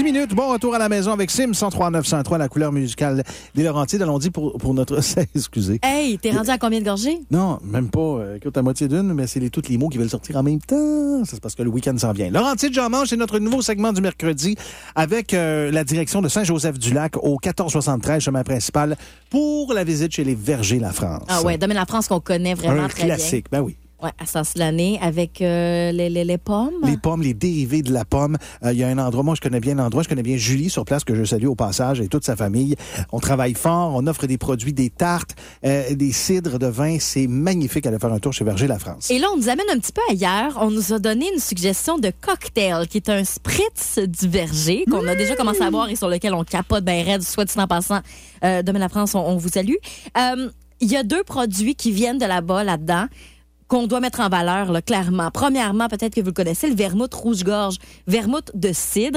10 minutes. Bon retour à la maison avec Sim 103-903, la couleur musicale des Laurentides. Allons-y pour notre... Excusez. Hey, t'es rendu à combien de gorgées? Non, même pas. Écoute, à moitié d'une, mais c'est tous les mots qui veulent sortir en même temps. C'est parce que le week-end s'en vient. Laurentides, j'en mange, c'est notre nouveau segment du mercredi avec la direction de Saint-Joseph-du-Lac au 1473, chemin principal, pour la visite chez les Vergers La France. Ah ouais, Domaine La France qu'on connaît vraiment très bien. Un classique, ben oui. Oui, à Sens-L'Année avec les pommes. Les pommes, les dérivés de la pomme. Il y a un endroit, moi je connais bien l'endroit, je connais bien Julie sur place, que je salue au passage, et toute sa famille. On travaille fort, on offre des produits, des tartes, des cidres de vin. C'est magnifique d'aller faire un tour chez Vergers La France. Et là, on nous amène un petit peu ailleurs. On nous a donné une suggestion de cocktail, qui est un spritz du Verger, qu'on a déjà commencé à boire et sur lequel on capote ben raide, soit dit en passant. Domaine La France, on vous salue. Il y a 2 produits qui viennent de là-bas, là-dedans, qu'on doit mettre en valeur, là, clairement. Premièrement, peut-être que vous le connaissez, le vermouth rouge-gorge, vermouth de cidre.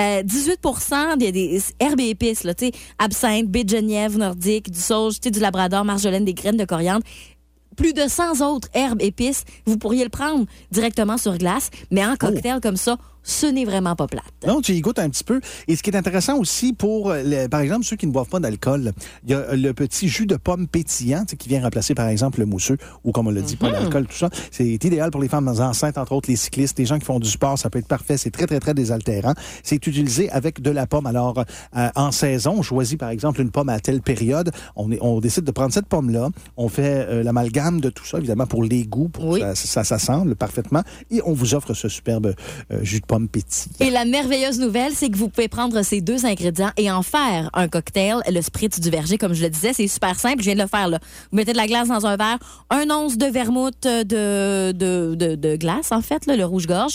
18% des herbes et épices, là, absinthe, baie de Genièvre, nordique, du sauge, du labrador, marjolaine, des graines de coriandre. Plus de 100 autres herbes, épices. Vous pourriez le prendre directement sur glace, mais en cocktail comme ça, ce n'est vraiment pas plate. Non, tu y goûtes un petit peu. Et ce qui est intéressant aussi pour, par exemple, ceux qui ne boivent pas d'alcool, il y a le petit jus de pomme pétillant qui vient remplacer, par exemple, le mousseux ou, comme on l'a dit, pas d'alcool, tout ça. C'est idéal pour les femmes enceintes, entre autres les cyclistes, les gens qui font du sport. Ça peut être parfait. C'est très, très, très désaltérant. C'est utilisé avec de la pomme. Alors, en saison, on choisit, par exemple, une pomme à telle période. On décide de prendre cette pomme-là. On fait l'amalgame de tout ça, évidemment, pour les goûts, pour que ça s'assemble parfaitement. Et on vous offre ce superbe jus de pomme pétillant. Et la merveilleuse nouvelle, c'est que vous pouvez prendre ces 2 ingrédients et en faire un cocktail, le spritz du Verger, comme je le disais. C'est super simple. Je viens de le faire, là. Vous mettez de la glace dans un verre, 1 once de vermouth de glace, en fait, là, le rouge-gorge.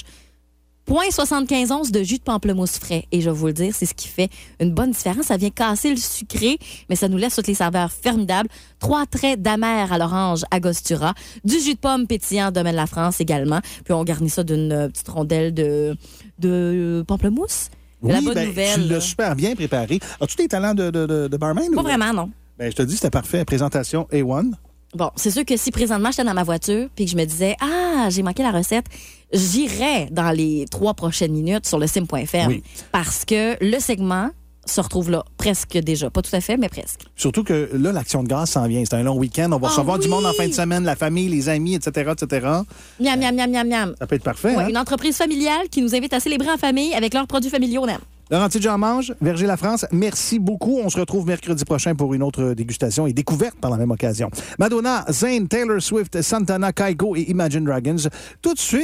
0,75 onces de jus de pamplemousse frais. Et je vais vous le dire, c'est ce qui fait une bonne différence. Ça vient casser le sucré, mais ça nous laisse toutes les saveurs formidables. 3 traits d'amer à l'orange Angostura. Du jus de pomme pétillant Domaine La France également. Puis on garnit ça d'une petite rondelle de pamplemousse. Oui, la bonne nouvelle. Tu l'as super bien préparé. As-tu des talents de barman? Pas vraiment, non. Ben, je te dis, c'était parfait. Présentation A1. Bon, c'est sûr que si présentement j'étais dans ma voiture puis que je me disais j'ai manqué la recette, j'irais dans les 3 prochaines minutes sur le sim.fr parce que le segment se retrouve là, presque déjà. Pas tout à fait, mais presque. Surtout que là, l'Action de grâce s'en vient. C'est un long week-end. On va recevoir du monde en fin de semaine, la famille, les amis, etc., etc. Miam, miam, miam, miam, miam. Ça peut être parfait, Une entreprise familiale qui nous invite à célébrer en famille avec leurs produits familiaux. Laurentides, j'en mange. Vergers La France, merci beaucoup. On se retrouve mercredi prochain pour une autre dégustation et découverte par la même occasion. Madonna, Zayn, Taylor Swift, Santana, Kygo et Imagine Dragons. Tout de suite,